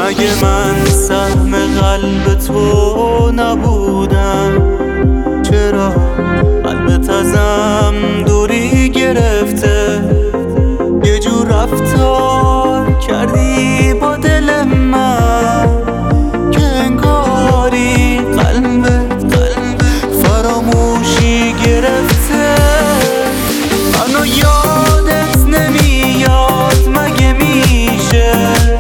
مگه من سهم قلب تو نبودم؟ چرا قلبت ازم دوری گرفته؟ یه جور رفتار کردی با دل من که انگاری قلبت فراموشی گرفته. منو یادت نمیاد مگه میشه؟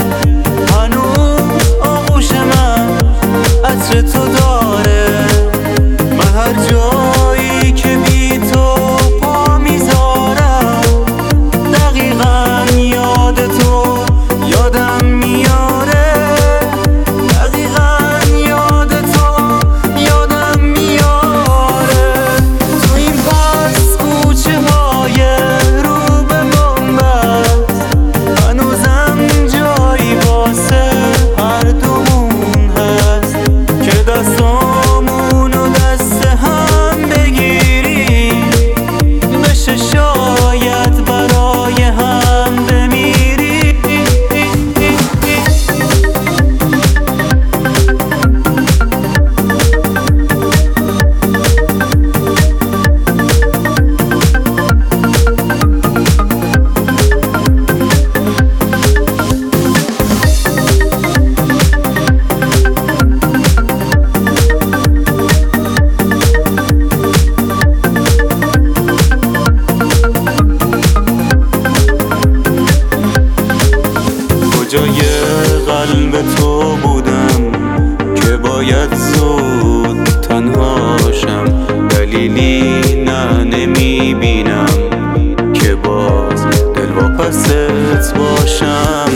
هنوز آغوش من عطر تو داره. من هر جایی که بی تو پا میذارم دقیقا یاد تو یادم میاره. دقیقا یاد تو یادم میاره. تو این پس کوچه های رو به بنبست هنوزم جایی واسه هر دومون هست که دستامونو دست هم بگیریم بشه شاید برای هم بمیریم. کجای قلب تو بودم که باید زود تنهاشم؟ دلیلی نه نمیبینم که باز دلواپست باشم.